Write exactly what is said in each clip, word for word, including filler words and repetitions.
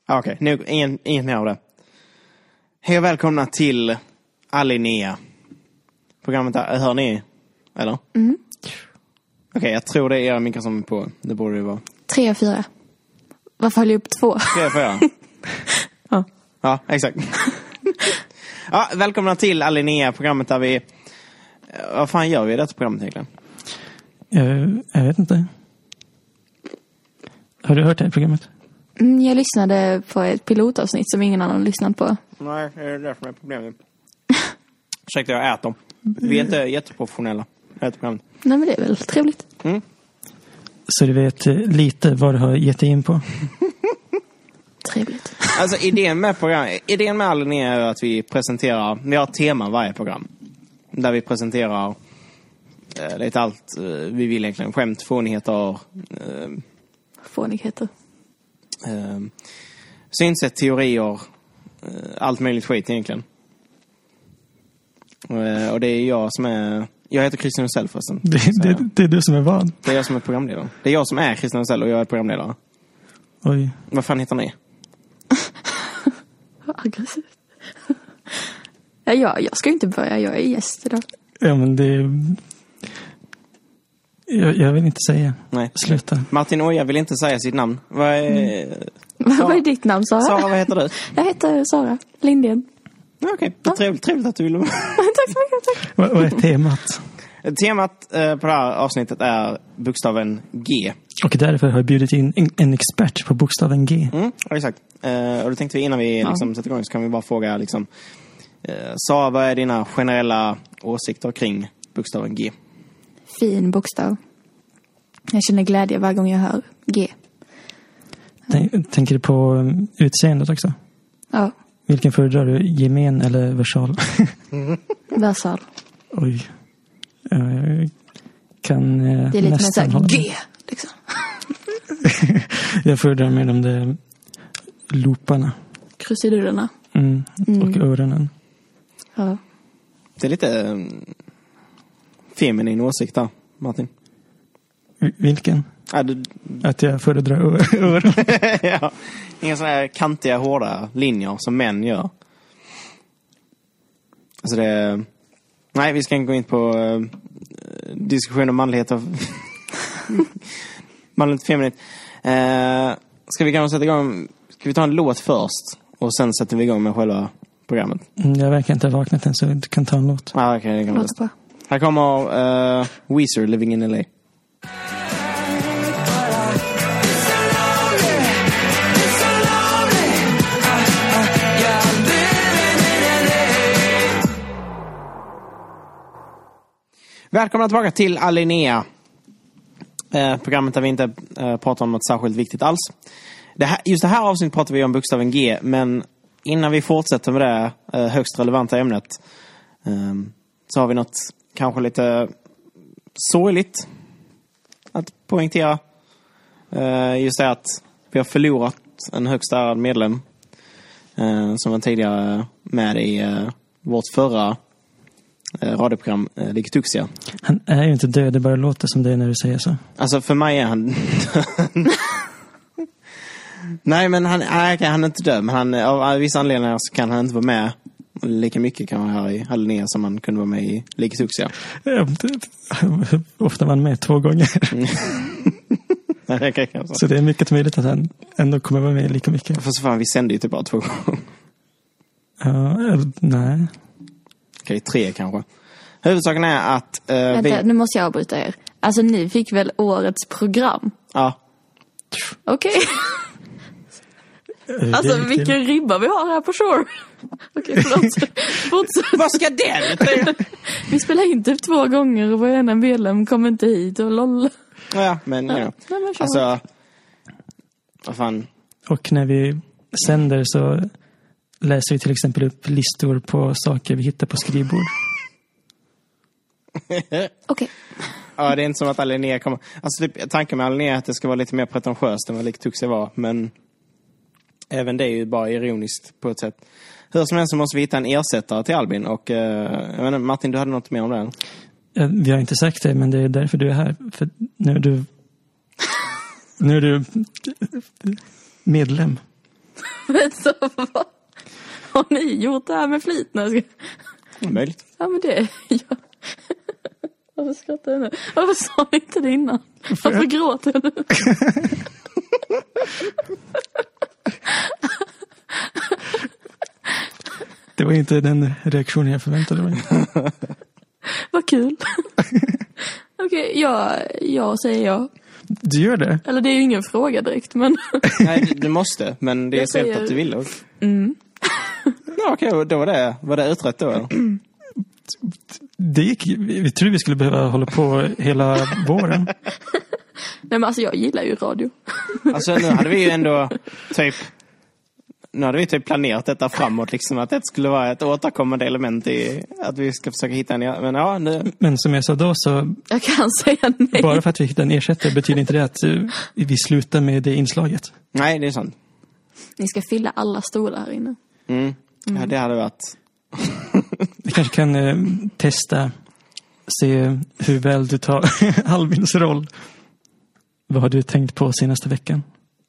Ah, Okej, okay. ingen, inget mer av det. Hej och välkomna till Alinea. Programmet där, hör ni? Eller? Mm. Okej, okay, jag tror det är era mickar som är på. Det borde det vara. Tre och fyra. Varför höll jag upp två? Tre och fyra. Ja. Ja, exakt. Ja, välkomna till Alinea, programmet där vi... Vad fan gör vi i detta programmet egentligen? Jag, jag vet inte. Har du hört det här programmet? Mm, jag lyssnade på ett pilotavsnitt som ingen annan har lyssnat på. Nej, det är det som är problemet. Ursäkta, jag äter. Vi är inte jätteprofessionella. Nej, men det är väl trevligt. Mm. Så du vet lite vad du har gett dig in på? Trevligt. Alltså idén med program, idén med Alinea är att vi presenterar, vi har ett tema varje program. Där vi presenterar eh, lite allt eh, vi vill egentligen. Skämt, fånigheter, eh, Fånigheter. eh, synsätt, teorier, eh, allt möjligt skit egentligen. Eh, och det är jag som är, jag heter Christian Husell förresten. Det, det, det är du som är van. Det är jag som är programledare. Det är jag som är Christian Husell och jag är programledare. Oj. Vad fan heter ni? Aggressivt. Ja, jag, jag ska inte börja, jag är gäst idag. Ja, men det... Jag, jag vill inte säga. Nej. Sluta. Martin Oja vill inte säga sitt namn. Vad är... Mm. Vad är ditt namn, Sara? Sara, vad heter du? Jag heter Sara Lindén. Okej, okay. Ja. Trevligt, trevligt att du vill vara med. Tack så mycket, tack. Vad, vad är temat? Temat eh, på det här avsnittet är bokstaven G. Och därför har jag bjudit in en, en expert på bokstaven G. Mm, ja, exakt. Eh, och då tänkte vi innan vi ja. liksom, sätter igång så kan vi bara fråga liksom, eh, Sara, vad är dina generella åsikter kring bokstaven G? Fin bokstav. Jag känner glädje varje gång jag hör G. Tänk, tänker du på um, utseendet också? Ja. Vilken föredrar du? Gemen eller versal? Versal. Oj. Jag kan eh, det är lite mer nästan såhär G, liksom. Jag föredrar med de där looparna. Krusidullerna. Mm. Mm. Och öronen. Ja. Det är lite um, feminin åsikt där, Martin. Vilken? Ja, du... Att jag föredrar öron. Ja. Inga sådana här kantiga, hårda linjer som män gör. Alltså det... Nej, vi ska inte gå in på uh, diskussion om manlighet och manligt feminint. Uh, ska vi kanske sätta igång... Ska vi ta en låt först? Och sen sätter vi igång med själva programmet. Mm, jag verkar inte ha vaknat än så du kan ta en låt. Ah, okay, det kan Låt på. Här kommer uh, Weezer, Living in L A. Välkomna tillbaka till Alinea. Eh, programmet där vi inte eh, pratar om något särskilt viktigt alls. Det här, just det här avsnittet pratar vi om bokstaven G. Men innan vi fortsätter med det eh, högst relevanta ämnet eh, så har vi något kanske lite sorgligt att poängtera. Eh, just det att vi har förlorat en högst ärad medlem eh, som var tidigare med i eh, vårt förra radioprogram, eh, Likituxia. Han är ju inte död, det bara låter som det när du säger så. Alltså för mig är han... Nej, men han, nej, han är inte död. Men han, av vissa anledningar så kan han inte vara med lika mycket kan man här i Alinea som man kunde vara med i Likituxia. Ja, ofta var han med två gånger. Nej, det kan jag säga. Så det är mycket möjligt att han ändå kommer vara med lika mycket. För så fan, vi sände ju typ bara två gånger. Ja, nej. Okej, tre kanske. Huvudsaken är att... Uh, Vänta, vi... nu måste jag avbryta er. Alltså, ni fick väl årets program? Ja. Okej. Okay. Alltså, vilken ribba vi har här på Shore. Okej, okay, förlåt. Fortsätt. Vad ska det betyda? Vi spelar in typ två gånger och varenda medlem kommer inte hit och loll. Ja, men ja. Ja, nej, men alltså... Vad fan... Och när vi sänder så läser vi till exempel upp listor på saker vi hittar på skrivbord. Okej. Okay. Ja, det är inte som att Alinea kommer... Alltså typ, tanken med Alinea är att det ska vara lite mer pretentiöst än vad Likituxia var. Men även det är ju bara ironiskt på ett sätt. Hur som helst så måste vi hitta en ersättare till Albin. Och uh, jag menar, Martin, du hade något mer om det? Ja, vi har inte sagt det, men det är därför du är här. För nu är du... nu är du medlem. Men så vad? Har ni gjort det här med flit nu? Möjligt. Ja, men det är jag. Varför skrattar jag nu? Varför sa jag inte det innan? Varför gråter jag nu? Det var inte den reaktionen jag förväntade mig. Vad kul. Okej, okay, jag, jag säger ja. Du gör det? Eller det är ju ingen fråga direkt, men... Nej, du måste, men det är Jag säkert säger- att du vill. Mm. Ja, okej, då var det, var det utrett då? Eller? Det gick, vi trodde vi skulle behöva hålla på hela våren. Nej, men alltså jag gillar ju radio. Alltså nu hade vi ju ändå typ nu hade vi typ planerat detta framåt liksom, att det skulle vara ett återkommande element i att vi ska försöka hitta en, men ja nu. Men som jag sa då, så Jag kan säga nej. bara för att vi hittar en ersättare betyder inte det att eh, vi slutar med det inslaget. Nej, det är sant. Ni ska fylla alla stolar här inne. Mm. Ja, det hade varit. Vi kanske kan eh, testa, se hur väl du tar Albins roll. Vad har du tänkt på senaste veckan?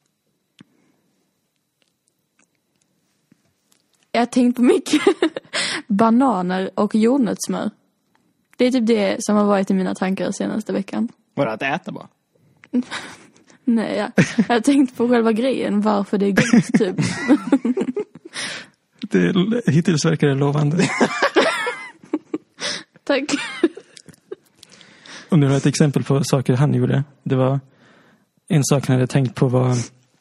Jag har tänkt på mycket bananer och jordnötssmör. Det är typ det som har varit i mina tankar senaste veckan. Var det att äta bara? Nej, jag, jag har tänkt på själva grejen, varför det är gott typ. Det, hittills verkar det lovande. Tack. Och nu har jag ett exempel på saker han gjorde. Det var en sak han hade tänkt på var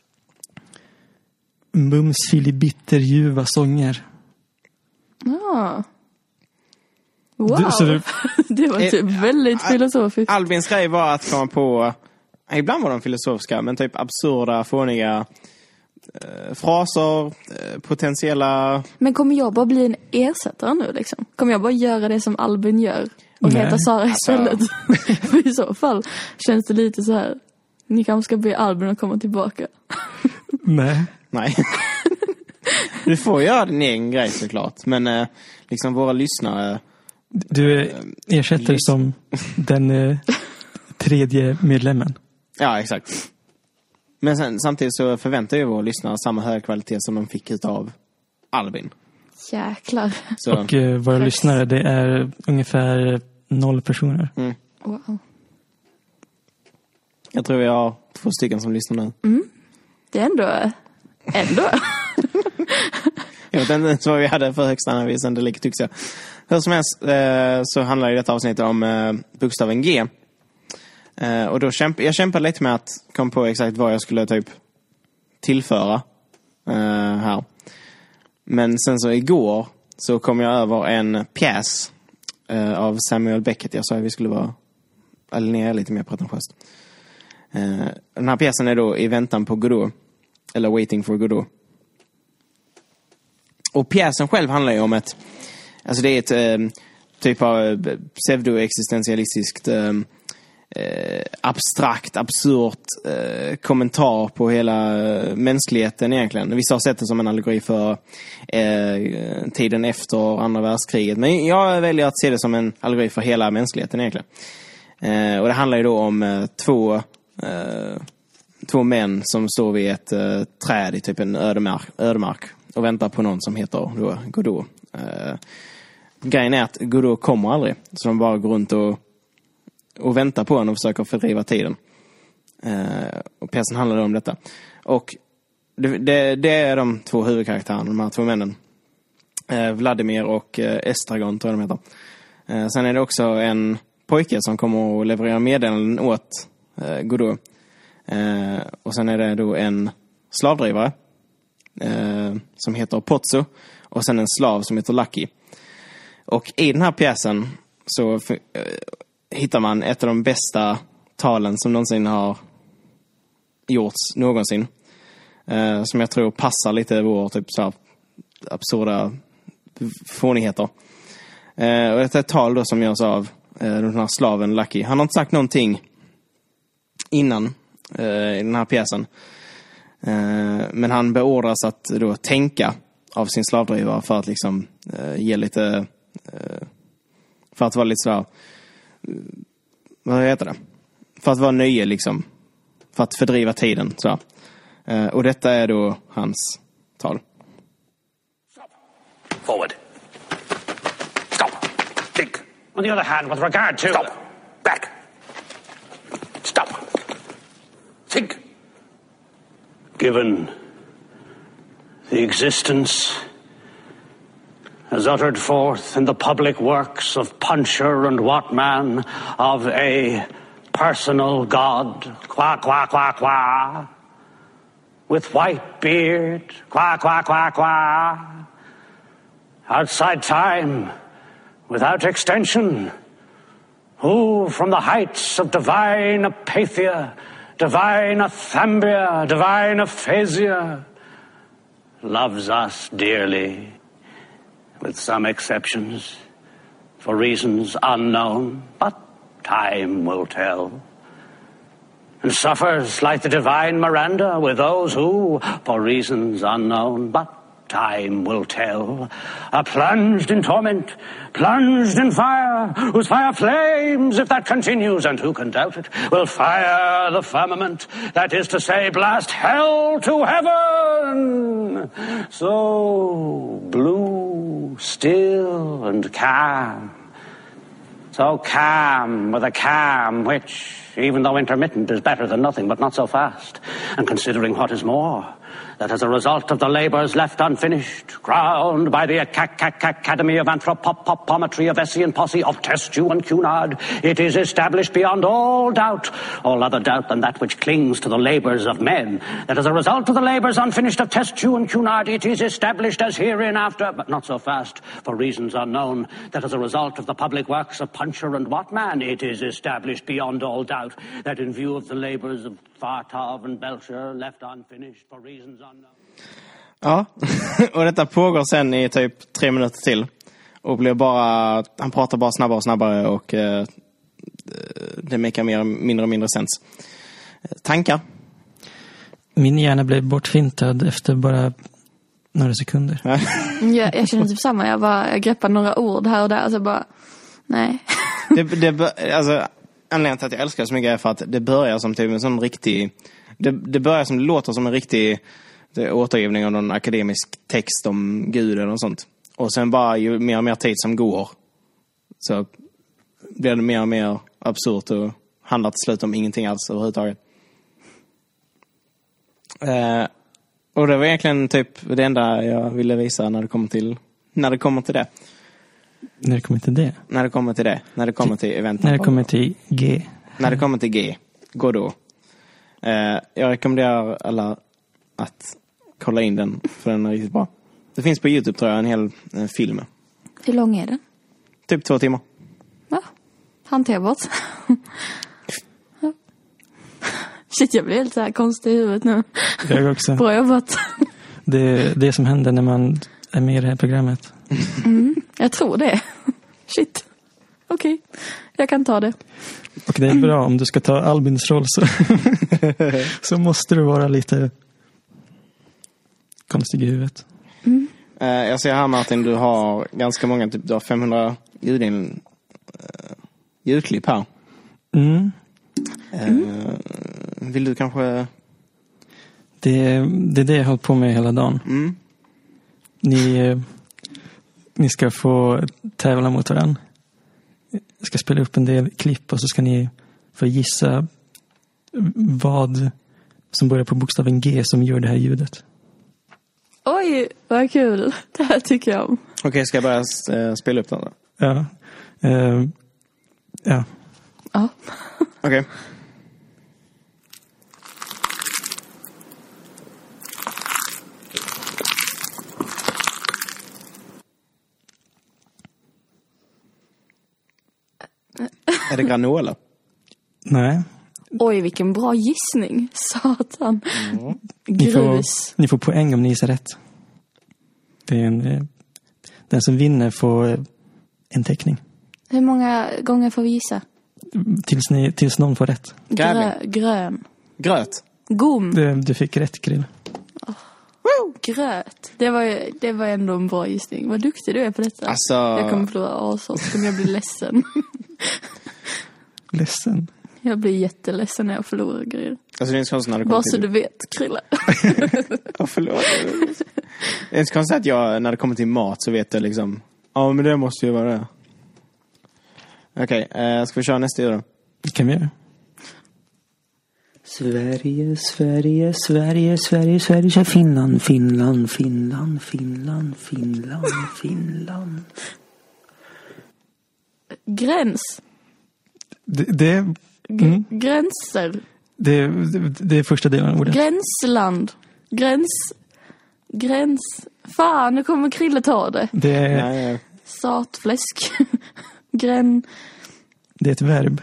Mums filibitterljuva sånger. Ja. Wow. Du, så du, Det var typ Eh, väldigt ah, filosofiskt. Albins grej var att komma på, ibland var de filosofiska, men typ absurda, fåniga eh, fraser, eh, potentiella. Men kommer jag bara bli en ersättare nu liksom? Kommer jag bara göra det som Albin gör? Och Nej. heta Sara istället? Alltså. För i så fall känns det lite så här. Ni kanske ska be Albin att komma tillbaka. nej. Nej. Du får göra din egen grej såklart, men eh, liksom våra lyssnare. Du är ersättare Lys- som den eh, tredje medlemmen. Ja, exakt. Men sen, samtidigt så förväntar ju våra lyssnare samma hög kvalitet som de fick utav Albin. Jäklar. Så, Och eh, våra Tack. lyssnare, det är ungefär noll personer. mm. Wow. Jag tror jag har två stycken som lyssnar nu. Det är ändå... Ändå. Jag vet inte ens vad vi hade för högsta när vi sände lika tycks jag. Hur som helst eh, så handlar ju detta avsnitt om eh, bokstaven G. Eh, och då kämp- jag kämpade lite med att komma på exakt vad jag skulle typ tillföra eh, här. Men sen så igår så kom jag över en pjäs eh, av Samuel Beckett. Jag sa att vi skulle vara alienera lite mer pretentiöst. Eh, den här pjäsen är då I väntan på Godot. Eller Waiting for Godot. Och pjäsen själv handlar ju om ett, alltså det är ett eh, typ av pseudoexistentialistiskt eh, eh, abstrakt, absurt eh, kommentar på hela eh, mänskligheten egentligen. Vissa har sett det som en allegori för eh, tiden efter andra världskriget. Men jag väljer att se det som en allegori för hela mänskligheten egentligen. Eh, och det handlar ju då om eh, två eh, två män som står vid ett eh, träd i typ en ödemark, ödemark och väntar på någon som heter då Godot. Eh, grejen är att Godot kommer aldrig. Så de bara går runt och, och väntar på honom och försöker fördriva tiden. Eh, och pjäsen handlar om detta. Och det, det, det är de två huvudkaraktärerna, de här två männen. Eh, Vladimir och eh, Estragon tror jag de heter. Eh, sen är det också en pojke som kommer att leverera meddelanden åt eh, Godot. Eh, och sen är det då en slavdrivare eh, som heter Pozzo och sen en slav som heter Lucky. Och i den här pjäsen så f- eh, hittar man ett av de bästa talen som någonsin har gjorts någonsin. Eh, som jag tror passar lite vår typ så här absurda fånigheter. Eh, och det är ett tal då som görs av eh, den här slaven Lucky. Han har inte sagt någonting innan i den här pjäsen. Men han beordras att då tänka av sin slavdrivare för att liksom ge lite för att vara lite så vad heter det? För att vara nöje liksom. För att fördriva tiden så. Och detta är då hans tal. Stop. Forward. Stop. Think. On the other hand, with regard to... Stop. Back. Stop. Think. Given the existence as uttered forth in the public works of Puncher and Watman of a personal god, qua, qua, qua, qua, with white beard, qua, qua, qua, qua, outside time, without extension, who from the heights of divine apathia, divine athambia, divine aphasia, loves us dearly, with some exceptions, for reasons unknown, but time will tell, and suffers like the divine Miranda with those who, for reasons unknown, but time will tell, are plunged in torment, plunged in fire, whose fire flames, if that continues, and who can doubt it, will fire the firmament, that is to say, blast hell to heaven. So blue, still, and calm, so calm with a calm which, even though intermittent, is better than nothing, but not so fast, and considering what is more, that as a result of the labours left unfinished, crowned by the Academy of Anthropometry of Essie and Posse of Testu and Cunard, it is established beyond all doubt, all other doubt than that which clings to the labours of men, that as a result of the labours unfinished of Testu and Cunard, it is established as hereinafter, but not so fast, for reasons unknown, that as a result of the public works of Puncher and Watman, it is established beyond all doubt, that in view of the labours of Fartov and Belcher left unfinished for reasons unknown. Ja, och detta pågår sen i typ tre minuter till. Och blir bara, han pratar bara snabbare och snabbare och eh, det makar mer, mindre och mindre sens. Tankar? Min hjärna blev bortfintad efter bara några sekunder. jag, jag känner typ samma. Jag, bara, jag greppar några ord här och där och så bara, nej. det, det, alltså, anledningen till att jag älskar det så mycket är för att det börjar som typ en sån riktig... Det, det börjar som det låter som en riktig det, återgivning av någon akademisk text om Gud eller något sånt. Och sen bara ju mer och mer tid som går så blir det mer och mer absurt och handlar till slut om ingenting alls överhuvudtaget. Eh, och det var egentligen typ det enda jag ville visa när det kommer till när det kommer till det. När det kommer till det? När det kommer till det. När det kommer till eventen. När det kommer till G. När det kommer till G. Gå då. Eh, jag rekommenderar alla att kolla in den. För den är riktigt bra. Det finns på YouTube tror jag en hel en film. Hur lång är den? Typ två timmar. Ja, hanterbart. Ja. Shit, jag blir helt så här konstig i huvudet nu. Jag också. Bra jobbat. Det är det som händer när man är med i det här programmet. Mm, jag tror det. Shit. Okej, okay. Jag kan ta det. Och det är bra om du ska ta Albins roll så, så måste du vara lite konstig i huvudet. Mm. Uh, jag ser här Martin, du har ganska många, typ du har femhundra ljudin, uh, ljudklipp här. Mm. Uh, vill du kanske... Det, det är det jag har hållit på med hela dagen. Mm. Ni, ni ska få tävla mot varandra. Jag ska spela upp en del klipp och så ska ni få gissa vad som börjar på bokstaven G som gör det här ljudet. Oj, vad kul. Det här tycker jag om. Okej, okay, ska jag börja uh, spela upp den då? Ja. Uh, ja. Ja. Okej. Okay. Är det granola? Nej. Oj, vilken bra gissning. Satan. Mm. Grus. Ni får, ni får poäng om ni gissar rätt. Det är en, den som vinner får en teckning. Hur många gånger får vi gissa? Tills, ni, tills någon får rätt. Grö, grön. Gröt. Gom. Du, du fick rätt, Grill. Oh. Gröt. Det var, det var ändå en bra gissning. Vad duktig du är på detta. Alltså... Jag kommer förlora asåt. Så kommer jag bli ledsen. Ledsen? Jag blir jätteledsen när jag förlorar grejer. Alltså det är inte konstigt när det kommer bara till... så du vet, Krilla. Ja, förlåt. Det är inte konstigt att jag, när det kommer till mat så vet jag liksom, ja men det måste ju vara det. Okej, okay, uh, ska vi köra nästa ljud då? Kan vi göra? Sverige, Sverige, Sverige, Sverige, Sverige, Finland, Finland, Finland, Finland, Finland, Finland. Gräns. Det, det, mm. Gränser. Det, det, det är första delen av ordet. Gränsland. Gräns. Gräns. Fan, nu kommer Krille ta det. Det är, Nej, ja. Satfläsk. Grän. Det är ett verb.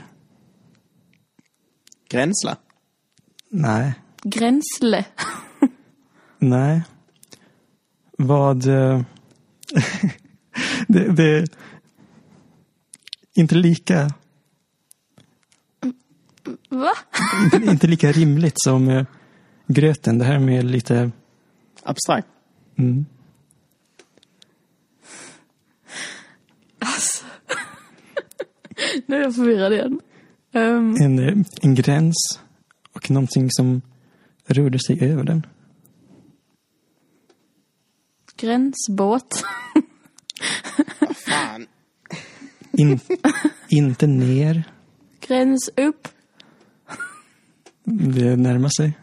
Gränsla? Nej. Gränsle. Nej. Vad... eh, det, det är inte lika... Va? inte, inte lika rimligt som eh, gröten. Det här med lite... Abstrakt? Mm. Alltså. Nu är jag förvirrad igen. Um, En, eh, en gräns och någonting som rörde sig över den. Gränsbåt. Fan. In, inte ner. Gräns upp. Det närmar sig.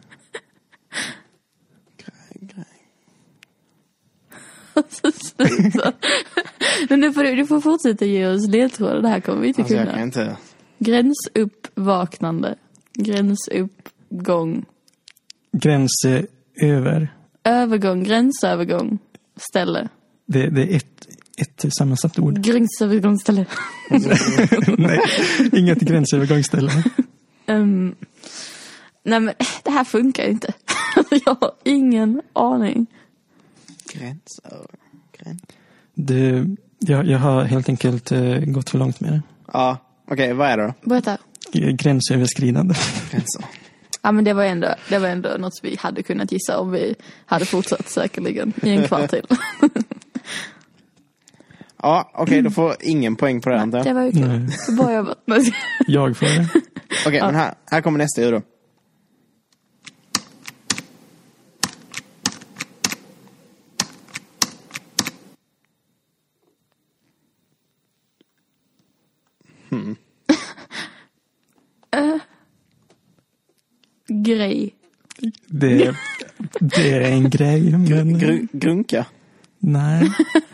Alltså, sluta. Men nu får du, du får fortsätta ge oss ledtrådar. Det här kommer vi inte Alltså jag kunna. kan inte. Gränsuppvaknande. Gränsuppgång. Gräns eh, över. Övergång. Gränsövergång. Ställe. Det, det är ett, ett sammansatt ord. Gränsövergångsställe. Nej, inget gränsövergångsställe. Um, nej men det här funkar inte. Jag har ingen aning. Gräns. Gräns. Det, jag, jag har helt enkelt eh, gått för långt med det. Ja, okej, okay, vad är det då? Berätta. Gränsöverskridande. Gränser. Ja men det var ändå, det var ändå något vi hade kunnat gissa om vi hade fortsatt säkerligen i en kvart till. Ja, okej, okay, då får ingen poäng på det här. Det var ju kul. Bra jobbat. Jag får det. Okej, okay, ja. Men här, här kommer nästa ljud då. Hmm. uh, grej. Det, det är en grej. Men... Gr- grunka? Nej.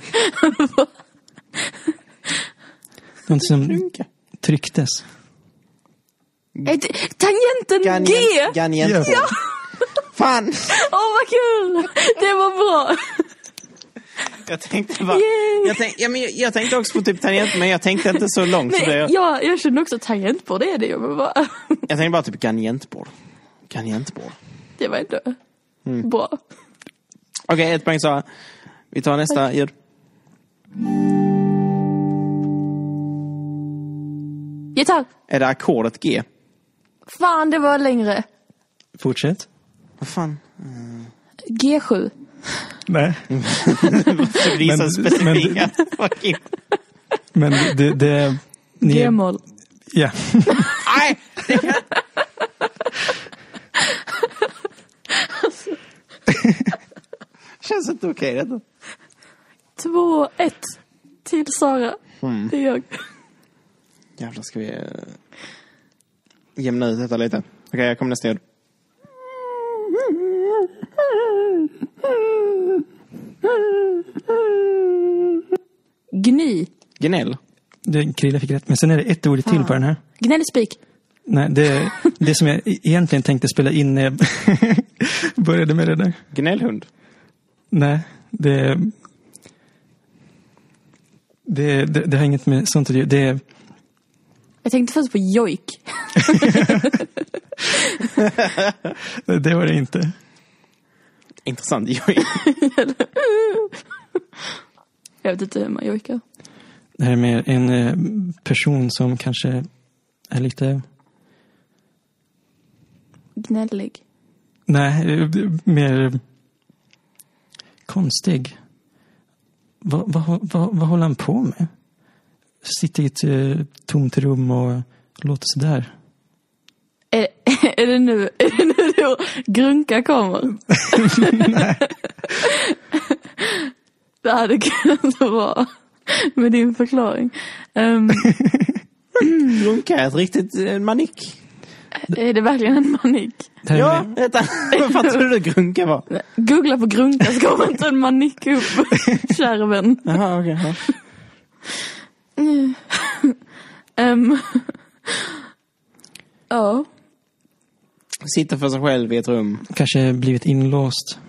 Något som grunka. Trycktes. Ett, tangenten Ganien, G! Ganien. Ja. Ja! Fan! Åh, oh, vad kul! Det var bra. Jag tänkte bara... Jag, tänk, ja, men jag, jag tänkte också på typ tangent, men jag tänkte inte så långt. Nej, så det, ja, jag kände också tangentbord, det är det ju. Men bara... Jag tänkte bara typ gangentbord. Gangentbord. Det var ändå mm. bra. Okej, okay, ett poäng så. Vi tar nästa ljud. Gitarr. Är det ackordet G? Fan, det var längre. Fortsätt. Vad fan? Mm. G sju. Nej. Varför blir så specifika? Men det... det ni... G-moll. Ja. Nej! Känns inte okej okay, detta. Två, ett. Till Sara. Mm. Det är jag. Jävlar, ska vi uh, jämna ut detta lite. Okej, okay, jag kommer nästa ljud. Gny. Gnäll. Det, Krille fick rätt. Men sen är det ett ord till på den här. Gnällspik. Nej, det, det som jag egentligen tänkte spela in när jag började med det där. Gnällhund. Nej, det, det, det, det har inget med sånt att göra. Det, jag tänkte först på jojk. det var det inte. Intressant, jojk. Jag vet inte hur man jojkar. Det här med en person som kanske är lite... Gnällig. Nej, mer konstig. Vad, vad, vad, vad håller han på med? Sitter i ett uh, tomt rum och låter sådär. Är, är det nu är det nu då grunka kommer? Nej. Det hade kunnat vara med din förklaring. Um, Grunka är ett riktigt en manik. är det verkligen en manik? Ja, vänta. Vad fan tror du grunka var? Googla på grunka så kommer inte en manik upp. Kära vän. Jaha, okej. Okay, ja. um, ja. Sitter för sig själv i ett rum. Kanske blivit inlåst.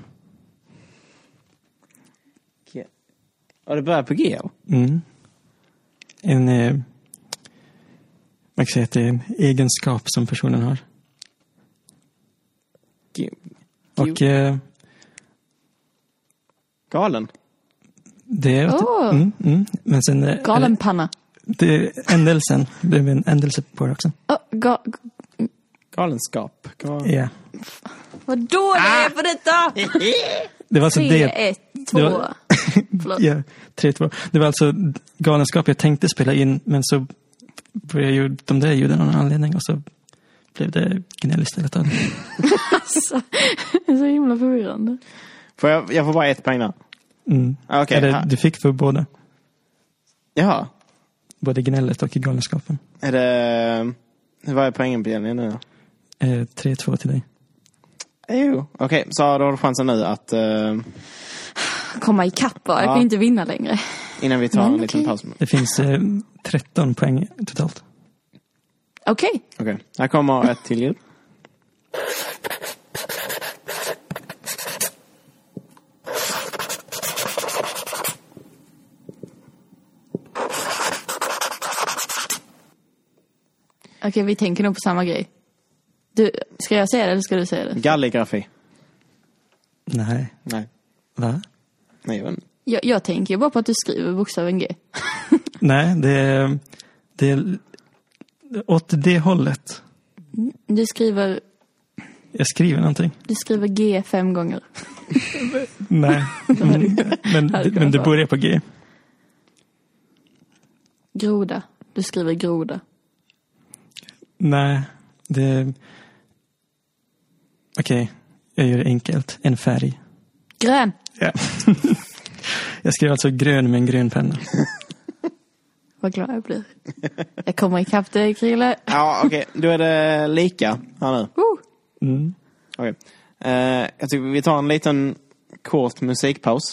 Och det börjar på G. Mm. En, eh, man kan säga att det är en egenskap som personen har. G- Och eh, Galen. det är... Åh. Mm, mm. Men sen... eh, Galen panna. Det är ändelsen. Det är en ändelse på det också. Oh, ga- Galenskap. Gal- Ja. vad dålig jag är på detta! Det var alltså tre, det... ett, två. det var- Förlåt. Ja, tre, två. Det var alltså galenskap jag tänkte spela in, men så började jag ju de där ljuden av någon anledning och så blev det gnäll istället. Alltså, det är så himla förvirrande. Får jag, jag får bara ett poäng där. Mm. Okej, Eller, här. du fick för båda. Jaha. Både gnället och galenskapen. Är det... Vad är poängen på den nu? Eh, tre, två till dig. Jo. Okej, okay, så då har du chansen nu att... Uh, Komma i kapp bara. Jag Ja. kan inte vinna längre. innan vi tar Men, en liten okej. paus. Det finns eh, tretton poäng totalt. Okej. Okej, okay. Här kommer ett till ljud. Okej, vi tänker nog på samma grej. Du, ska jag säga det eller ska du säga det? Galligrafi. Nej. Nej. Va? Nej, jag vet inte. Jag, jag tänker bara på att du skriver bokstaven G. Nej, det är, det är åt det hållet. Du skriver, Jag skriver någonting. du skriver G fem gånger. Nej. Mm. Men, hade men det kunnat börjar på G. Groda. Du skriver groda. Nej, det... Okej, jag gör det enkelt. En färg. Grön. Ja. Jag skriver alltså grön med en grön penna. Vad glad jag blir. Jag kommer ikapp dig, Krille. Ja, okej. Okay. Då är det lika här nu. Uh. Mm. Okej. Okay. Uh, jag tycker vi tar en liten kort musikpaus.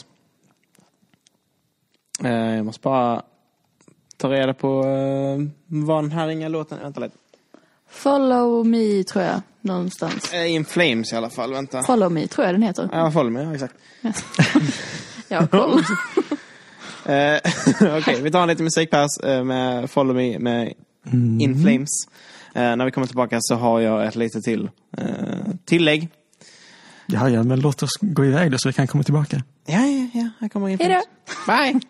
Uh, jag måste bara ta reda på uh, vad den här inga låten... Vänta lite. Follow me, tror jag. Någonstans. Uh, In Flames i alla fall, vänta. Follow me, tror jag den heter. Ja, Follow me, ja, exakt. Jag har koll. Uh, Okej, okay, vi tar en liten musikpaus uh, med Follow me med Mm. In Flames. Uh, när vi kommer tillbaka så har jag ett lite till uh, tillägg. Ja, ja, men låt oss gå iväg då så vi kan komma tillbaka. Ja, ja, ja. Här kommer In Hej Flames. då. Bye!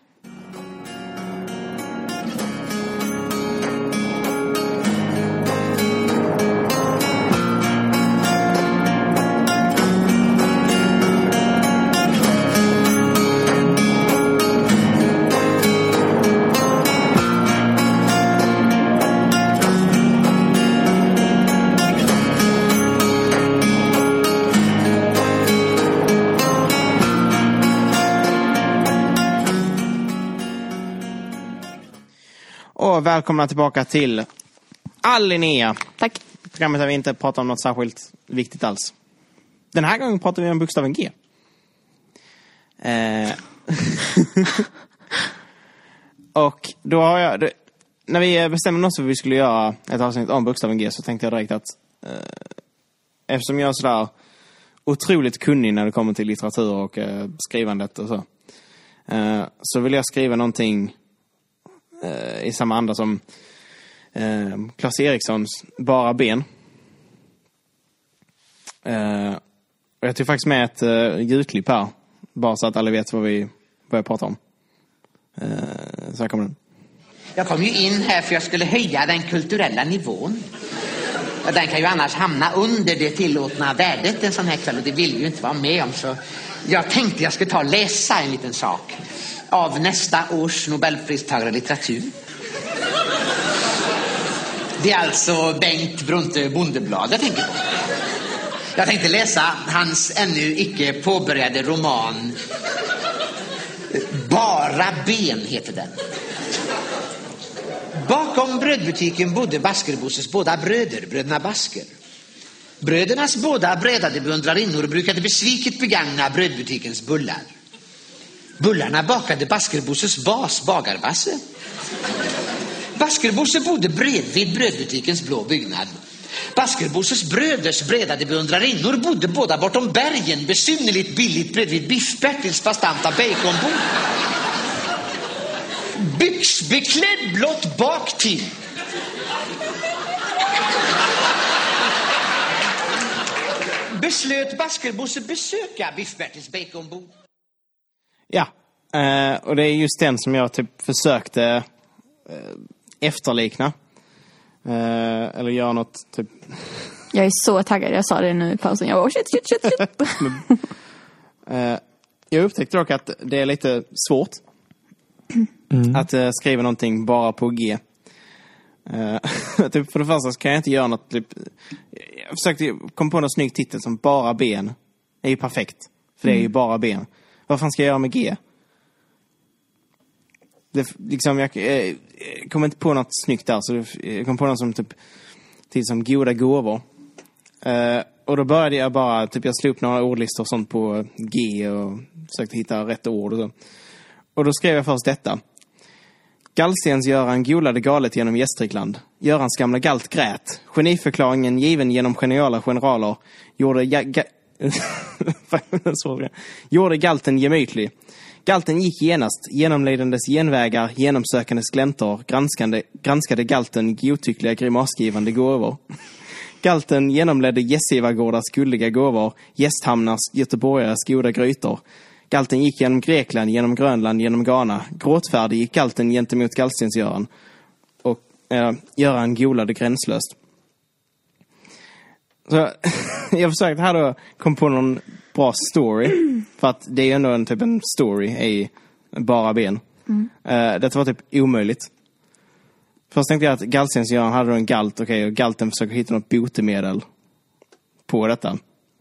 Och välkomna tillbaka till Linnea. Tack. Programmet där vi inte pratar om något särskilt viktigt alls. Den här gången pratar vi om bokstaven G. Eh. Och då har jag... Det, när vi bestämde oss för att vi skulle göra ett avsnitt om bokstaven G så tänkte jag direkt att... Eh, eftersom jag är sådär otroligt kunnig när det kommer till litteratur och eh, skrivandet och så. Eh, så vill jag skriva någonting... i samma anda som eh, Claes Erikssons Bara ben. Eh, och jag tog faktiskt med ett eh, ljudklipp här. Bara så att alla vet vad vi börjar prata om. Eh, så här kommer den. Jag kom ju in här för jag skulle höja den kulturella nivån. Och den kan ju annars hamna under det tillåtna värdet en sån här kväll. Och det vill ju inte vara med om. Så jag tänkte jag skulle ta och läsa en liten sak. Av nästa års Nobelpristagare i litteratur. Det är alltså Bengt Brunte Bondeblad jag tänker på. Jag tänkte läsa hans ännu icke påbörjade roman Bara ben heter den. Bakom brödbutiken bodde Baskerbosses båda bröder, bröderna Basker. Brödernas båda bredade beundrarinnor brukade besviket begagna brödbutikens bullar. Bullarna bakade Baskerbosses bas, Bagarbasse. Baskerbosse bodde bredvid brödbutikens blå byggnad. Baskerbosses bröders bredade beundrarinnor bodde båda bortom bergen, besynnerligt billigt bredvid Biff-Bertils bastanta baconbord. Byxbeklädd blott bak till. Beslöt Baskerbosse besöka Biff-Bertils baconbord. Ja, eh, och det är just den som jag typ försökte eh, efterlikna. Eh, eller göra något typ... Jag är så taggad, jag sa det nu i pausen. Jag var shit, shit, shit, shit. eh, jag upptäckte dock att det är lite svårt mm. att eh, skriva någonting bara på G. Uh, typ för det första så kan jag inte göra något typ, jag försökte komma på någon snygg titel som bara ben. Det är ju perfekt, för det är ju bara ben. Vad fan ska jag göra med G? Det, liksom, jag, jag, jag kommer inte på något snyggt där, så jag kom på något som typ till som goda gåvor. Uh, och då började jag bara typ, jag slog upp några ordlistor och sånt på G och försökte hitta rätt ord och så. Och då skrev jag först detta: Gallstens Göran golade galet genom Gästrikland. Görans gamla galt grät. Geniförklaringen given genom geniala generaler gjorde ja, ga, gjorde galten gemytlig. Galten gick genast, genomlidandes genvägar, genomsökandes gläntor, granskande, granskade galten godtyckliga grimasgivande gåvor. Galten genomledde Gässivagårdars gulliga gåvor, Gästhamnars göteborgares goda grytor. Galten gick genom Grekland, genom Grönland, genom Ghana. Gråtfärdig gick galten gentemot Gallstens Göran. Och äh, Göran golade gränslöst. Så jag försökte här då komma på någon bra story. För att det är ändå en typ en story i bara ben. Mm. Uh, det var typ omöjligt. Först tänkte jag att Gallstens Göran hade då en galt. Okej, okay, och galten försöker hitta något botemedel på detta.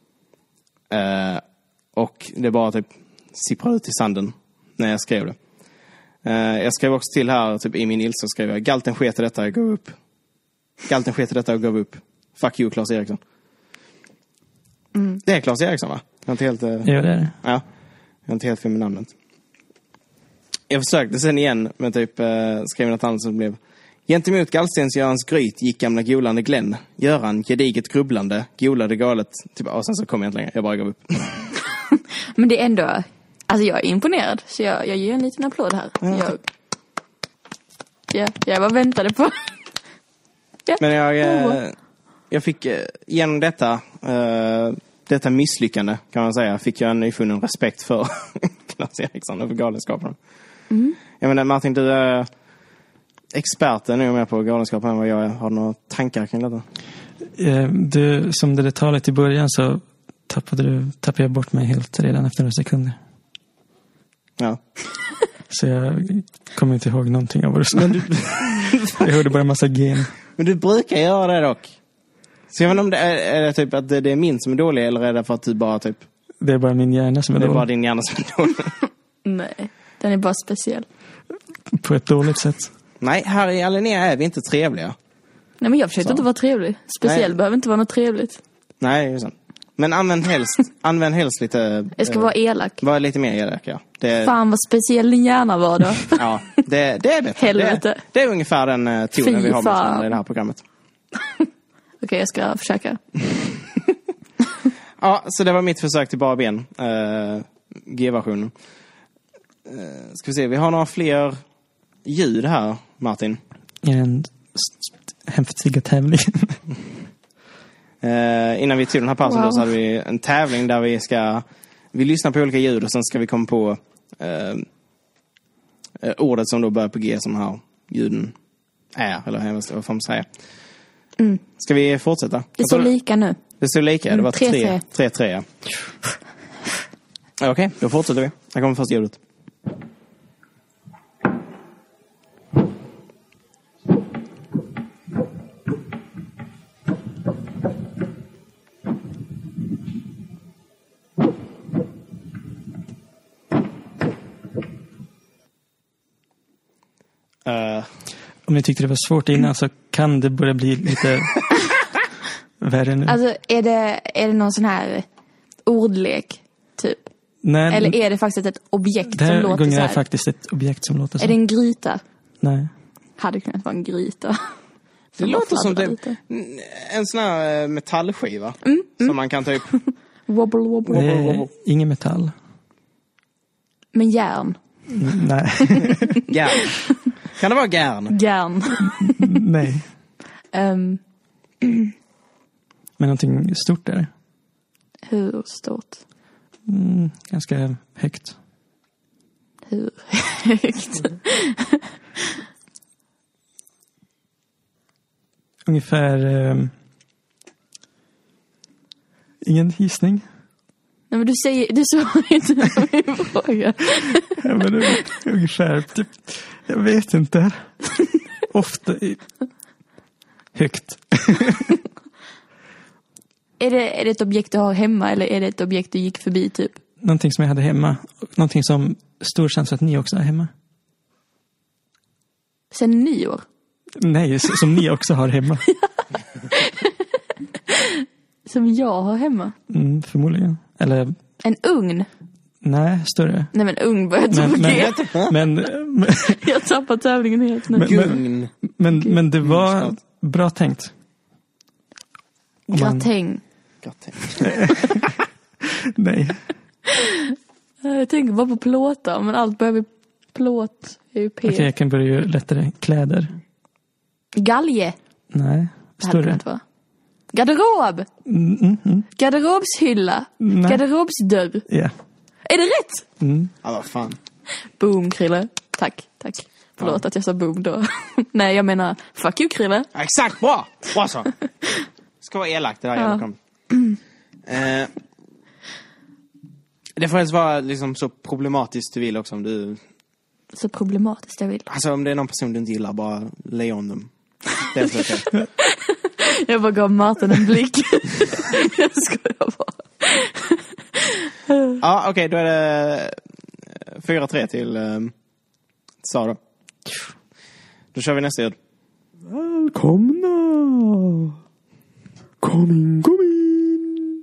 Uh, och det bara typ sipprar ut i sanden när jag skrev det. Uh, jag skrev också till här, typ i min ilska skrev jag: Galten sket i detta, jag gav upp. Galten sket i detta och gav upp. Fuck you, Claes Eriksson. Mm. Det är Claes Eriksson, va? Jag har inte helt... Uh... Ja, det är det. Ja, jag har inte helt fel med namnet. Jag försökte sen igen med typ uh, skrev något annat som blev: gentemot Gallstens Görans gryt gick gamla golande Glenn. Göran, gediget grubblande, golade galet. Typ, och sen så kom jag inte längre, jag bara gav upp. Men det är ändå... Alltså jag är imponerad, så jag, jag ger en liten applåd här. Mm. Jag, ja, jag bara väntade på... ja. Men jag, eh, jag fick eh, genom detta eh, detta misslyckande, kan man säga, fick jag en nyfunnen respekt för Claes Eriksson och för galenskapen. Mm. Jag menar, Martin, du är experten nu med på galenskapen än vad jag är. Har du några tankar kring detta? Eh, du, som det talet i början så tappade, du, tappade jag bort mig helt redan efter några sekunder. Ja. Så jag kommer inte ihåg någonting av vad du sa. Men du... jag hörde bara en massa gen. Men du brukar göra det dock. Så jag vet inte om det är, är det typ att det är min som är dålig, eller är det för att du bara typ... Det är bara min hjärna som är det dålig. Det är bara din hjärna som är dålig. Nej, den är bara speciell. På ett dåligt sätt. Nej, här i Alinéa är vi inte trevliga. Nej, men jag försökte så. inte vara trevlig. Speciell behöver inte vara något trevligt. Nej, det är sant. Men använd helst, använd helst lite... Jag ska eh, vara elak. Var lite mer elak, ja. Det, fan vad speciell din hjärna var då. Ja, det, det är bättre. Helvete. Det, det är ungefär den uh, tonen vi har med i det här programmet. Okej, okay, jag ska försöka. Ja, så det var mitt försök till bara ben. Uh, G-versionen. Uh, ska vi se, vi har några fler ljud här, Martin. En häftiga tävling. Uh, innan vi tog den här pausen wow. då, så hade vi en tävling där vi ska vi lyssnar på olika ljud och sen ska vi komma på uh, uh, ordet som då börjar på G som här ljuden är, eller vad får man säga. Mm. Ska vi fortsätta? Det står lika nu. Det står lika, mm, det var tre tre. tre, tre ja. Okej, okay, då fortsätter vi. Här kommer först ljudet. Uh, Om ni tyckte det var svårt innan så kan det börja bli lite värre nu. Alltså, är det, är det någon sån här ordlek, typ? Nej, Eller är det faktiskt ett objekt det här som låter gången så här? är faktiskt ett objekt som låter så. Är det en gryta? Nej. Hade kunnat vara en gryta. det låter som fladdrar typ lite. en sån här eh, metallskiva. Mm, Som man kan typ... Wobble, wobble. Det är ingen metall. Men järn. Mm, nej. Garn. Kan det vara garn? Järn. Nej. um, Men någonting stort är det. hur stort? Mm, ganska högt. Hur högt? Ungefär... Eh, ingen gissning. Nej, men du säger, du svarar inte på min fråga. Ja, men det är ungefär, typ, jag vet inte. Ofta i, högt. Är det, är det ett objekt du har hemma eller är det ett objekt du gick förbi typ? Någonting som jag hade hemma. Någonting som stor chans att ni också har hemma. Sen nyår? Nej, s- som ni också har hemma. Som jag har hemma? Mm, förmodligen. Eller, En ugn? nej, större. Nej, men ugn börjar ta Men, G. men, men, men, Jag tappar tävlingen helt nu. Men- Gugn. men, men det var bra tänkt. Om man- Gratäng. Gott. Nej. Jag tänker bara på plåtar, men allt börjar vid plåt. Är ju P. Okej, jag kan börja göra lättare. Kläder. Galge. Nej, Det hade större. kunnat vara. Garderob. Mm, mm, mm. Garderobshylla. Nej. Garderobsdörr. Ja. Är det rätt? Mm. Ja, vad fan. Boom, Krille. Tack, tack. Förlåt att jag sa boom då. Nej, jag menar fuck you, Krille. Ja, exakt, bra! Bra så. Ska vara elakt det där Ja. jävla kom. Eh, det får helst vara liksom så problematiskt du vill också om du... Så problematiskt jag vill. Alltså om det är någon person du inte gillar, bara lay on dem. Det är så okej. Jag bara gav Martin en blick. Jag skojar bara. Ja, okej, okay, då är det fyra tre till um, Sara. Då kör vi nästa ljud. Välkomna! Kom in, kom in!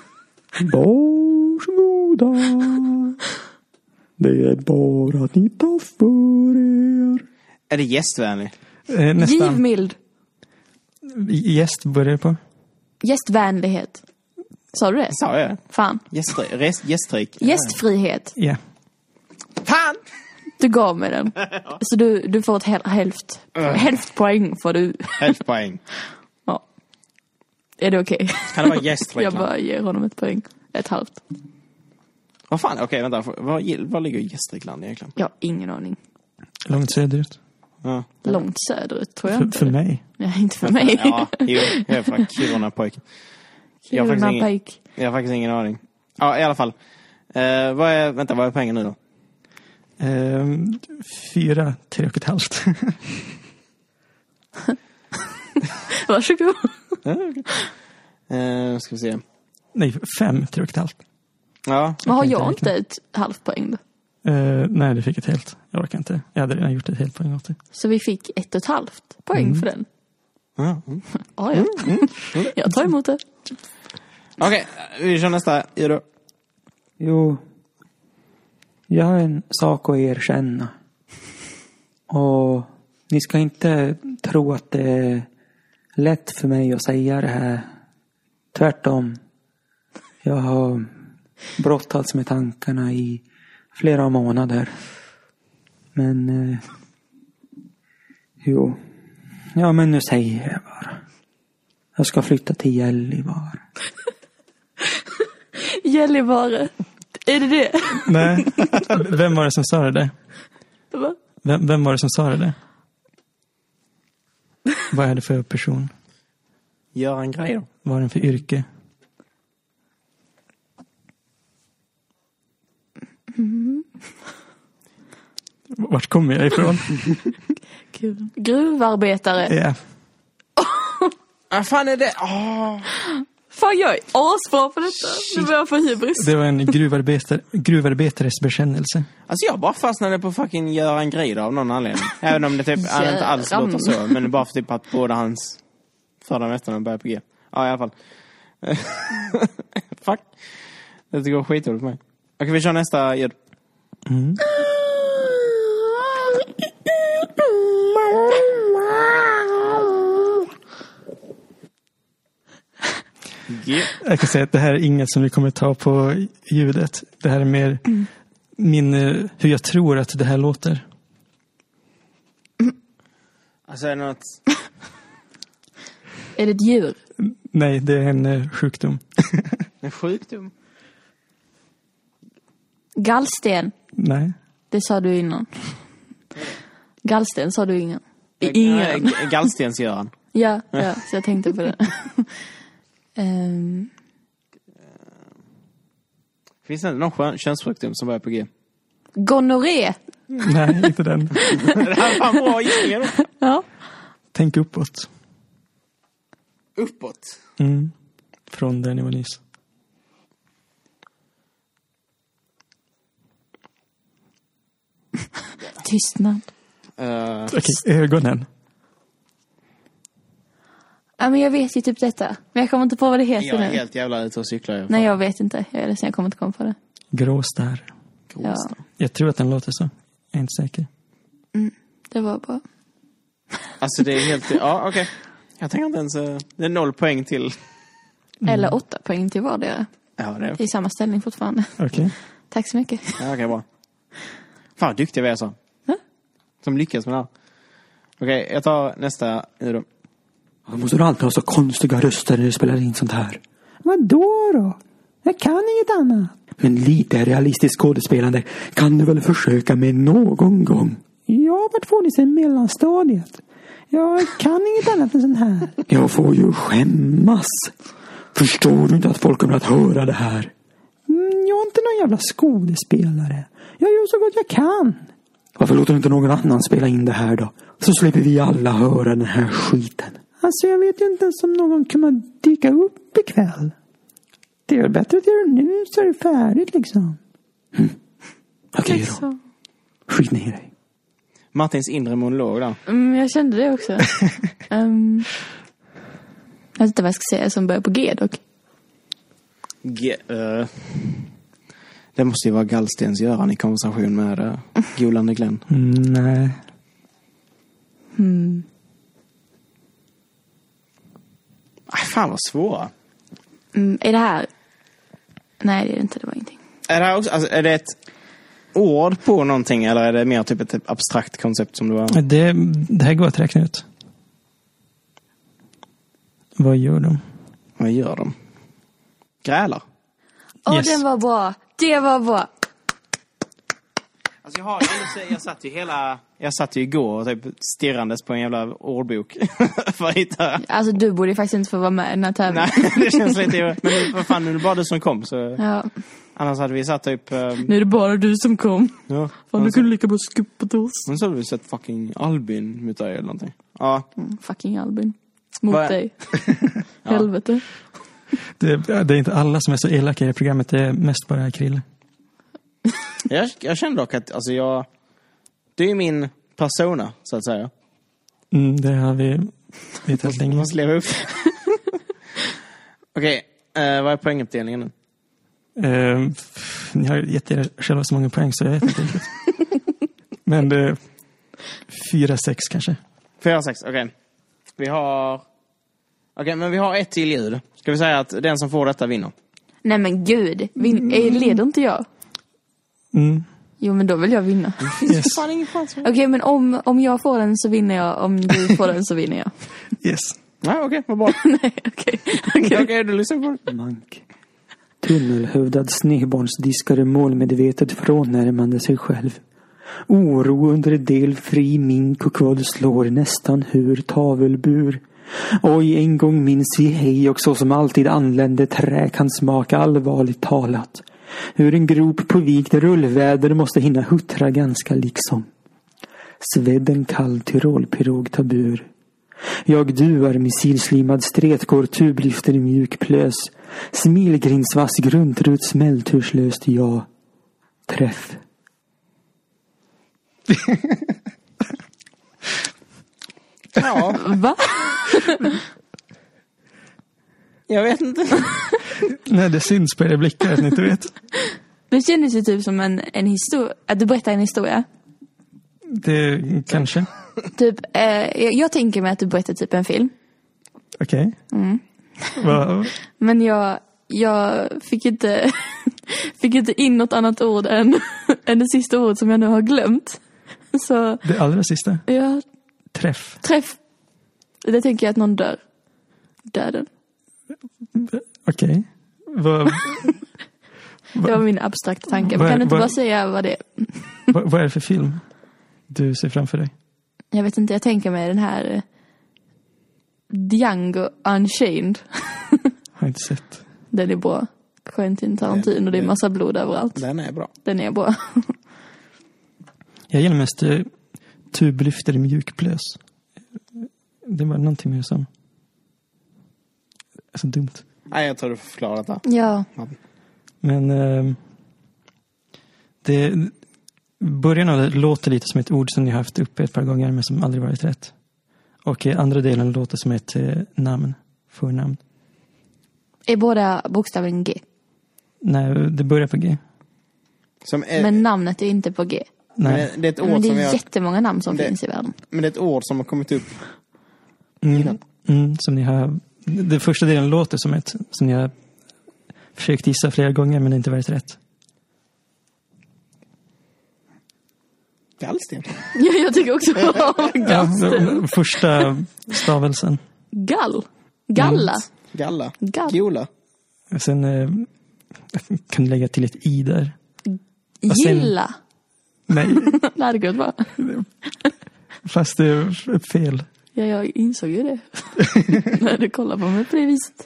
Varsågoda! Det är bara att ni tar för er. Är det gästvänlig? Eh, nästan. Givmild. Gäst börjar på. Gästvänlighet. Sa du det? Sa jag? Fan. Gästrik? Rest, gästrik? Gästfrihet. Ja. Fan! Du gav mig den. Så du, du får ett häl- hälft. Hälft poäng får du. Hälft poäng. Ja. Är det okej? Kan det vara gästrik? Jag bara ger honom ett poäng. Ett halvt. Vad fan, okej okay, vänta. Var, var ligger Gästrikland egentligen? Jag har ingen aning. Långt söderut. Ja. Långt söderut tror jag För, inte. för mig. Ja, inte för mig. Ja, jo, jag är från Kiruna pojk. Jag har, faktiskt Kiruna ingen, pojk. jag har faktiskt ingen aning. Ja, i alla fall. Eh, vad är, vänta, vad är pengen nu då? Ehm, fyra, tre och ett halvt. Varsågod. Ja, okay. eh, ska vi se. Nej, fem, tre och ett halvt. Ja, Men har kan jag inte inte ett halvt poäng då? Uh, nej, du fick ett helt. Jag orkar inte. Jag hade redan gjort ett helt poäng åt det. Så vi fick ett och ett halvt poäng för den. ja. Mm. Ja, ja. Jag tar emot det. Okej, vi kör nästa. Gör du? Jo, jag har en sak att erkänna. Och ni ska inte tro att det är lätt för mig att säga det här. Tvärtom. Jag har brottats med tankarna i flera månader. Men eh, jo. Ja, men nu säger jag bara. Jag ska flytta till Gällivare. Gällivare. Är det det? Nej. Vem var det som sa det där? Va? Vem, vem var det som sa det där? Vad är det för person? Gör en grej då. Vad är det för yrke? Mm. Vart kommer jag ifrån? Kul. Gruvarbetare. Ja. Vad fan är det? Åh. Fan, jag är asbra på detta. Nu börjar jag få hybris. Det var en gruvarbetare, gruvarbetares bekännelse. Alltså jag bara fastnade på fucking göra en grej av någon anledning. Även om det typ är inte alls låter så. Men det är bara för typ att båda hans förra mästarna börjar på G. Ja, i alla fall. Fuck. Det går skitdåligt för mig. Okej, vi kör nästa ljud. Mm. G. Jag kan säga att det här är inget som vi kommer ta på ljudet. Det här är mer mm. min, hur jag tror att det här låter. Alltså är det något... Är det ett djur? Nej, det är en uh, sjukdom. En sjukdom? Gallsten. Nej. Det sa du innan. Gallsten sa du innan. Ingen. Gallstensgöran. Ja, ja, så jag tänkte på det. um. Finns det någon skön könssjukdom som börjar på G? Gonorré. Nej, inte den. Det här var bra gissningar. Ja. Tänk uppåt. Uppåt? Mm. Från där ni var nyss. Tystnad. Uh, Okej, ögonen. Ja, men jag vet ju typ detta. Men jag kommer inte på vad det heter jag är nu. helt jävla ute och cyklar. Nej, jag vet inte. Jag är ledsen, jag kommer inte komma på det. Gråstarr. Ja. Jag tror att den låter så. Jag är inte säker. Mm, det var bra. Alltså det är helt... Ja, okej. Okay. Jag tänker inte ens... Det är noll poäng till... Mm. Eller åtta poäng till vardera. Ja, det är... I samma ställning fortfarande. Okej. Okay. Tack så mycket. Ja, okej, okay, bra. Fan, duktiga vi är så. Ja? Som lyckas med det här. Okej, okay, jag tar nästa nu då. Måste du alltid ha så konstiga röster när du spelar in sånt här? Vadå då? Jag kan inget annat. Men lite realistiskt skådespelande kan du väl försöka med någon gång? Ja, vart får ni sen mellanstadiet? Jag kan inget annat än sånt här. Jag får ju skämmas. Förstår du inte att folk kommer att höra det här? Mm, jag är inte någon jävla skådespelare. Jag gör så gott jag kan. Varför låter inte någon annan spela in det här då? Så slipper vi alla höra den här skiten. Alltså jag vet ju inte ens om någon kommer dyka upp ikväll. Det är väl bättre att göra det nu så är det färdigt liksom. Mm. Okej okay, då. Skit ner dig. Martins inre monolog då. Mm, jag kände det också. um, jag vet inte vad jag ska säga som börjar på G dock. G... Uh, det måste ju vara Gallstensgöran i konversation med uh, Golande Glenn. Mm, nej. Hmm. Aj, fan vad svåra. Mm, är det här... Nej, det är det inte. Det var ingenting. Är det, här också, alltså, är det ett ord på någonting eller är det mer typ ett abstrakt koncept som du har? Det, det här går att räkna ut. Vad gör de? Vad gör de? Grälar. Åh, Yes. den var bra. Det var bra. Alltså jag har jag satt ju hela jag satt ju igår och typ stirrandes på en jävla ordbok för att hitta. Alltså du borde ju faktiskt inte få vara med i den här tävlingen. Nej, det känns lite men vad fan nu är det bara du som kom så. Ja. Annars hade vi satt typ um... Nu är det bara du som kom. Ja. Fan, du kunde lika bra skuppa till oss. Men så hade vi sett fucking Albin mot dig eller någonting. Ja. Mm, fucking Albin. Mot Va? dig. Ja. Helvete. Det, det är inte alla som är så elaka i programmet. Det är mest bara Krille. Jag, jag känner dock att alltså jag det är ju min persona så att säga. Mm, det har vi vetat länge. Man måste leva upp. Okej, okay, uh, vad är poänguppdelningen nu? Uh, ni har gett er själva så många poäng så jag vet inte riktigt. Men uh, fyra, sex kanske. Fyra, sex, okej. Okay. Vi har... Okej, okay, men vi har ett till ljud. Ska vi säga att den som får detta vinner? Nej men gud. Vin- mm. Leder inte jag? Mm. Jo, men då vill jag vinna. Yes. Okej, okay, men om, om jag får den så vinner jag. Om du får den så vinner jag. Yes. Nej, okej, okay, vad bra. Nej, okej. Okej, okay, du lyssnar på det. Mank. Tunnelhövdad snedbarnsdiskare målmedvetet frånnärmande sig själv. Oro under del fri mink och kvad slår nästan hur tavelbur. Oj, en gång minns vi hej och så som alltid anlände trä kan smaka allvarligt talat. Hur en grop på vikt rullväder måste hinna huttra ganska liksom. Svedd en kall tyrolpirog tabur. Jag duar missilslimmad strätgår tublyfter i mjuk plös. Smilgrinsvass grundrut smälturslöst ja. Träff. Ja, Va? jag vet inte. Nej, det syns på era blickar att ni inte vet. Det kändes ju typ som en, en historia. Att du berättar en historia. Det kanske. Typ, eh, jag, jag tänker mig att du berättar typ en film. Okej. Mm. Va- Men jag, jag fick inte fick inte in något annat ord än, än det sista ordet som jag nu har glömt. Så Det allra sista. jag Träff. träff. Det tänker jag att någon dör. Döden. Okej. Vad, Det var min abstrakta tanke. Vad- Kan du inte vad- bara säga vad det är? vad, vad är det för film du ser framför dig? Jag vet inte, jag tänker mig den här eh, Django Unchained. Har inte sett. Den är bra. Quentin Tarantino och det är massa blod överallt. Den är bra. Den är bra. Jag gillar mest uh, tublyfter i mjukplös. Det var någonting mer som... Alltså dumt. Nej, jag tror du får förklara detta. Ja. Men uh, det... Början av det låter lite som ett ord som ni har haft uppe ett par gånger men som aldrig varit rätt. Och uh, andra delen låter som ett uh, namn. Förnamn. Är båda bokstaven G. Nej, det börjar på G. Som är, Men namnet är inte på G. men Nej. det, det är ett Men ord det som är jag, jättemånga namn som det- finns i världen. men det är ett ord som har kommit upp. Mm, mm, som ni har... Den första delen låter som ett som ni har försökt gissa flera gånger men inte varit rätt. Gallsten. Ja, jag tycker också Gallsten. Ja, första stavelsen. Gall. Galla. Galla. Gall. Gola. Sen eh, kan du lägga till ett i där. Och sen- Gilla. Nej, Det hade gått bra. fast det är fel. Ja, jag insåg ju det. När du kollar på mig på det viset.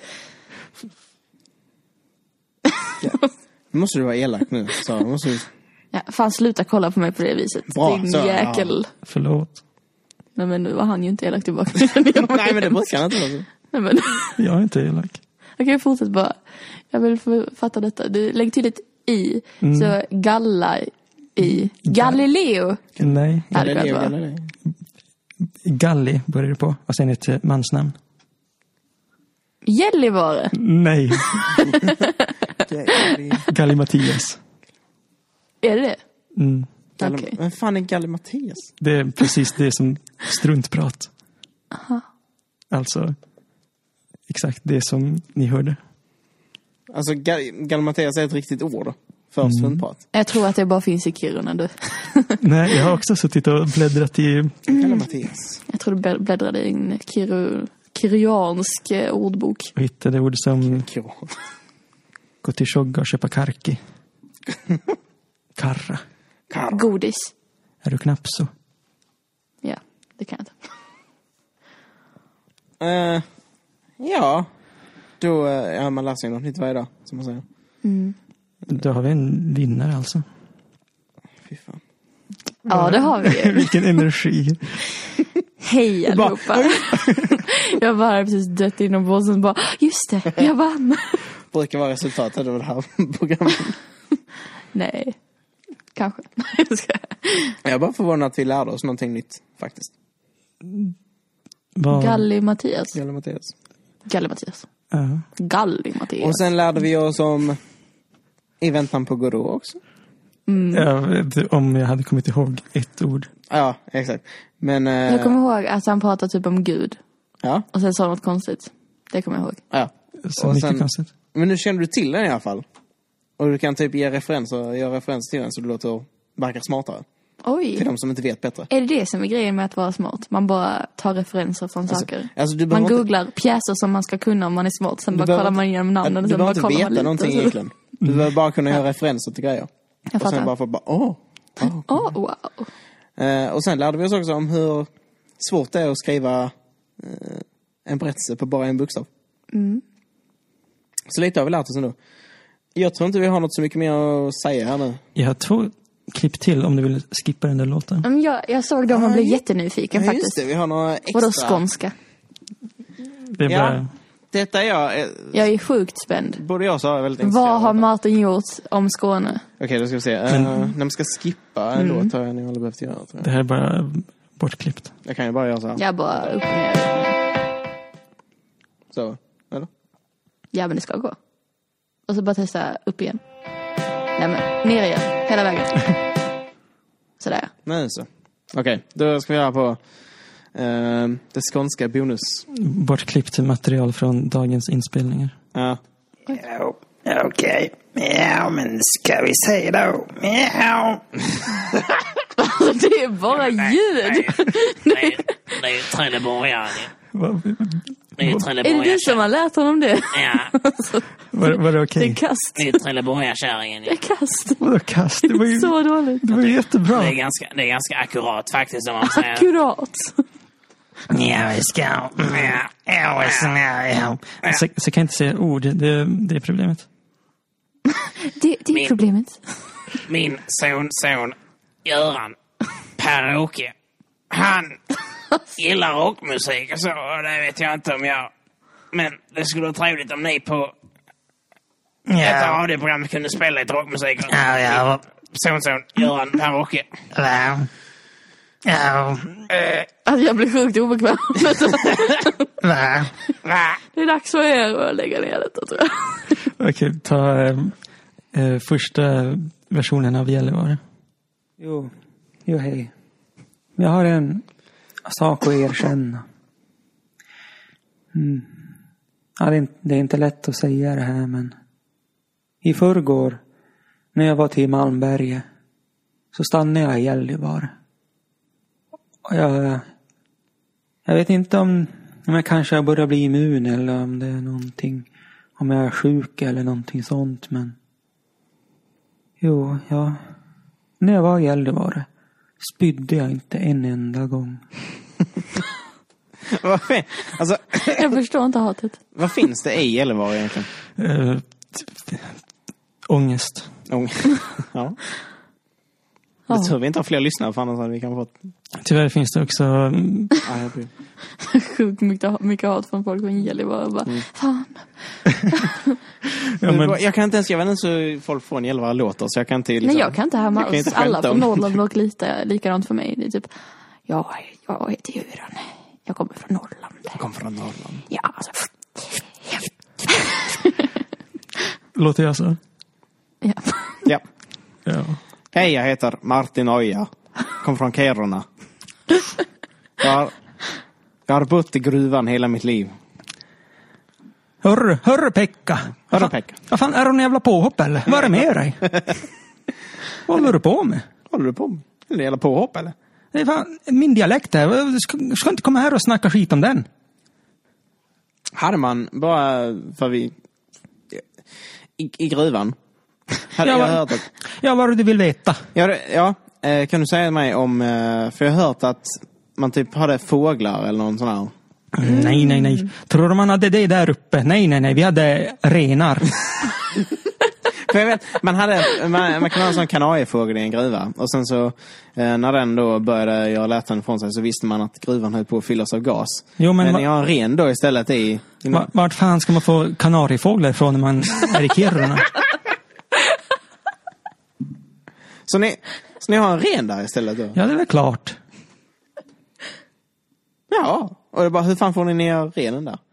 Nu måste du vara elak nu. Så nu måste du... Ja, fan, sluta kolla på mig på det viset. Bra, Din så, ja. jäkel. Förlåt. Nej, men nu var han ju inte elak tillbaka. Nej, men det brukar han inte vara så. Nej, men... Jag är inte elak. Okej, fortsätt bara. Jag vill få fatta detta. Du lägger till ett i. Så galla i. Galileo. Nej, Ja, det kan Galileo, vara. Galileo. Galli börjar det på. Och sen ett eh, mansnamn. Gällivare. Nej, Galileo. Galli Mattias. Är det det? Mm. Galle- Okej. Vem fan är Galle Mattias? Det är precis det som struntprat. Alltså, exakt det som ni hörde. Alltså, Ga- Galle Mattias är ett riktigt ord för struntprat. Jag tror att det bara finns i Kiruna, du. Nej, jag har också suttit och bläddrat i... Galle Mattias. Jag tror du blädd- bläddrade i en kiru, kiruansk eh, ordbok. och hittade ord som Kro. gå till Tjogga och köpa karki. Karra. Karo. Godis. Är du knapso? Ja, det kan jag inte. Eh, ja. Då, eh, ja, man lär sig något nytt varje dag, som man säger. Då har vi en vinnare alltså. Fy fan. Ja, det har vi ju. Vilken energi. Hej bara, allihopa. Jag bara hade precis dött inombords och bara, just det, jag vann. Brukar vara resultatet av det här programmet. Nej, kanske. Jag ska. Jag är bara förvånad att vi lärde oss någonting nytt, faktiskt. Vad... Galli Mattias. Galle Mattias. Galli Mattias. Ja. Galli Mattias. Och sen lärde vi oss om I väntan på Godot också. Jag vet, om jag hade kommit ihåg ett ord. Ja, exakt. Men, eh, Jag kommer ihåg att han pratade typ om Gud. ja, Och sen sa något konstigt. Det kommer jag ihåg. ja. Så Och mycket sen- konstigt. Men nu känner du till den i alla fall. Och du kan typ ge referenser, göra referenser till den så du låter verka smartare. Till Oj. de som inte vet bättre. Är det det som är grejen med att vara smart? Man bara tar referenser från saker. Alltså, du Man behöver inte, googlar pjäser som man ska kunna om man är smart. Sen du bara behöver kollar man inte- igenom namnen ja, och du sen behöver bara inte kollar man veta lite. någonting egentligen. Du behöver bara kunna göra referenser till grejer. Jag Och sen fattar. bara få bara, åh. åh. Åh, wow. Eh, och sen lärde vi oss också om hur svårt det är att skriva eh, en berättelse på bara en bokstav. Mm. Så lite har vi lärt oss ändå. Jag tror inte vi har något så mycket mer att säga här nu. Jag har två klipp till om du vill skippa den där låten. Men jag, jag såg dem och blev Ja, jättenyfiken Ja, just faktiskt. det, vi har några extra... Vadå skånska? vi Ja, börjar? detta är jag. eh, Jag är sjukt spänd. Både jag och Sara är väldigt Vad intresserade. har Martin gjort om Skåne? Okej, då ska vi se. Men... Uh, när man ska skippa en låt har jag nog aldrig behövt göra. Tror jag. Det här är bara bortklippt. jag kan ju bara göra så här. Jag bara upp och ner. Så, eller? Ja, men det ska gå. Och så bara testa upp igen. Nej, men ner igen. Hela vägen. Sådär. Nej, så. Okej, då ska vi göra på uh, det skånska bonus. Bortklippt material från dagens inspelningar. Ja. Ja, okej. Ja, men ska vi säga då? Ja. Det är bara ljud. Det är ju trelleborgare. Det är ju Är det trelleborgare. du som har lärt honom det? Ja, Var, var det Det okej? är kast. det är trelleborgarkärringen. Det är kast. Vadå kast? Det var ju, Så dåligt. det var ju jättebra. Det är ganska, det är ganska akkurat faktiskt om man säger. Akkurat. Ja, vi ska... Ja, Ja, ja, ja. Så, så kan jag inte säga ord. Det, det är problemet. Det, det är Min- problemet. Min son, son Göran Per-Åke, han gillar rockmusik och så, och det vet jag inte om jag... Men det skulle vara trevligt om ni på ett radioprogram kunde spela lite rockmusik. Ja, ja. Son, son Göran Per-Åke. Ja. Ja. Alltså jag blir sjukt obekväm. Va? Va? Det är dags för er att lägga ner detta, tror jag. Okej, ta eh, eh, första versionen av Gällivare. Jo, jo hej. Jag har en sak att erkänna. Mm. Ja, det, är inte, det är inte lätt att säga det här, men i förrgår när jag var till Malmberget så stannade jag i Gällivare. Och jag, jag vet inte om, om jag kanske börjar bli immun eller om det är någonting, om jag är sjuk eller någonting sånt, men jo, ja, när jag var i Gällivare spydde jag inte en enda gång. vad, fin- alltså, Jag förstår inte hatet. vad finns det i Gällivare egentligen? Eh, t- ångest. Oh. ja. Ja. Jag tror vi inte har fler lyssnare, för annars hade vi kan fått... Tyvärr finns det också... mm, Ja, jag bryr. Sjukt mycket, mycket hat från folk från Gällivare. Bara, fan. Ja, men, Jag kan inte ens, jag vet inte hur folk från Gällivare låter, så jag kan inte... Liksom, Nej, jag kan inte härma jag kan alls. inte Alla skämta från om- Norrland låter lite likadant för mig. Det är typ, jag, jag heter Göran. Jag kommer från Norrland. Jag kommer från Norrland. Ja, alltså. låter jag så? Ja. Ja. Ja. Hej, jag heter Martin Oja. Kom från Kiruna. Jag har, jag har bott i gruvan hela mitt liv. Hörru, hörru Pekka. Hörru, Pekka. Vad fan, är du en jävla påhopp eller? Vad är det med dig? Vad håller du på med? Håller du på med? Är det jävla påhopp, eller? Det är fan min dialekt här. Du ska, du ska inte komma här och snacka skit om den. Hade man bara för vi... I, i gruvan. Hade Ja, jag vad- hört att... Ja, vad du vill veta. Ja, det- ja eh, kan du säga mig om... eh, För jag har hört att man typ hade fåglar eller någon sån här... Mm. Nej, nej, nej. Tror du man hade det där uppe? Nej, nej, nej. Vi hade renar. För jag vet, man, hade, man, man kan ha en sån kanariefågel i en gruva. Och sen så, eh, när den då började göra läten ifrån sig, så visste man att gruvan höll på att fyllas av gas. Jo, men Men va- ni har en ren då istället i... i Va- Vart fan ska man få kanariefåglar ifrån när man är i Kiruna? så, ni, så ni har en ren där istället då? Ja, det är väl klart. Ja. Och det är bara, hur fan får ni ner renen där?